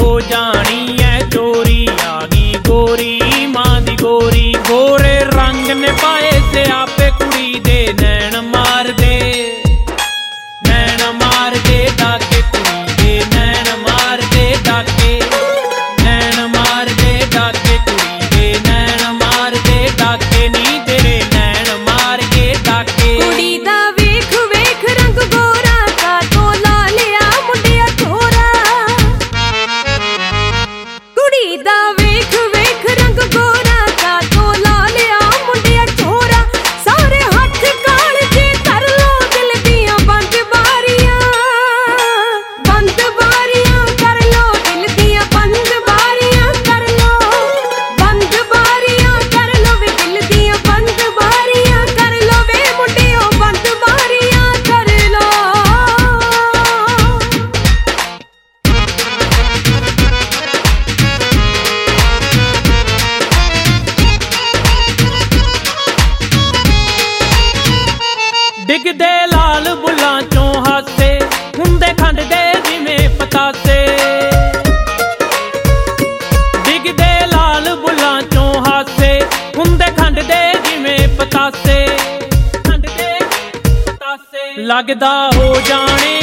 हो जानी है चोरी। आ गई गोरी मां दी गोरी, गोरे रंग ने पाए से आपे कुड़ी दे नैन मार दे डाके कुड़ी दे नैन मार दे डाके, नैन मार दे डाके कुड़ी दे नैन मार दे डाके, नी तेरे नैन मार के डाके। कुड़ी दा वेख वेख रंग गोरा, का तो ला लिया मुंडिया छोरा। कुड़ी दा वेख वेख रंग गोरा, का तो ला लिया मुंडिया छोरा। सारे हथ काल जे कर लो दिल दियां बंद बारियां, बंद बारियां कर लो दिल दियां बंद बारियां कर लो, बंद बारियां कर लो वे दिल दियां बंद बारियां कर लो वे मुंडियो बंद बारियां कर लो। डिगदे लाल बुल्लां चों हासे, हुंदे खंड दे जिवें पतासे। डिगदे लाल बुल्लां चों हासे, हुंदे खंड दे जिवें पतासे। खंड दे पतासे लगदा हो जाने